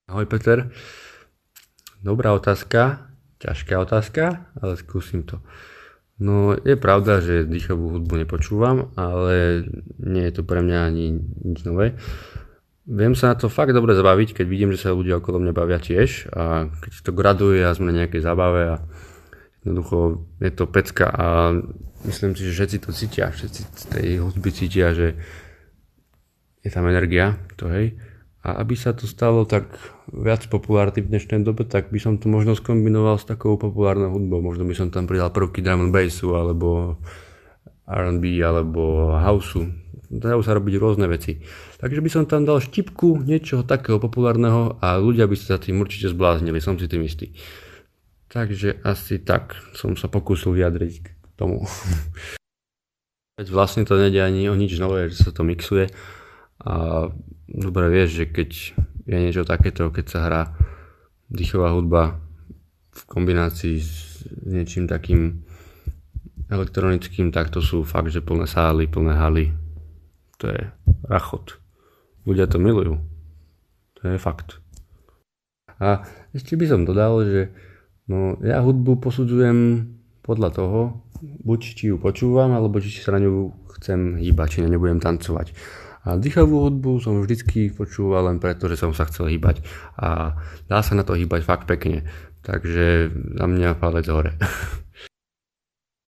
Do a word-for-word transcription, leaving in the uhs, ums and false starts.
Ahoj Peter, dobrá otázka, ťažká otázka, ale skúsim to. No je pravda, že dýchovú hudbu nepočúvam, ale nie je to pre mňa ani nič nové. Viem sa na to fakt dobre zabaviť, keď vidím, že sa ľudia okolo mňa bavia tiež a keď to graduje a sme na nejakej zábave a jednoducho je to pecka a myslím si, že všetci to cítia, všetci z tej hudby cítia, že je tam energia, to hej. A aby sa to stalo tak viac populárne v dnešnej dobe, tak by som to možno skombinoval s takou populárnou hudbou. Možno by som tam pridal prvky drum and bassu, alebo er and bí, alebo houseu. Dajú sa robiť rôzne veci. Takže by som tam dal štipku niečoho takého populárneho a ľudia by sa tým určite zbláznili, som si tým istý. Takže asi tak som sa pokúsil vyjadriť k tomu. Veď vlastne to nejde ani o nič nové, že sa to mixuje. A dobre vieš, že keď je niečo takéto, keď sa hrá dýchová hudba v kombinácii s niečím takým elektronickým, tak to sú fakt, že plné sály, plné haly. To je rachot. Ľudia to milujú. To je fakt. A ešte by som dodal, že no, ja hudbu posudzujem podľa toho, buď či ju počúvam, alebo či sa na ňu chcem hýbať, či na ňu budem tancovať. A dýchovú hudbu som vždycky počúval len preto, že som sa chcel hýbať. A dá sa na to hýbať fakt pekne. Takže za mňa palec hore.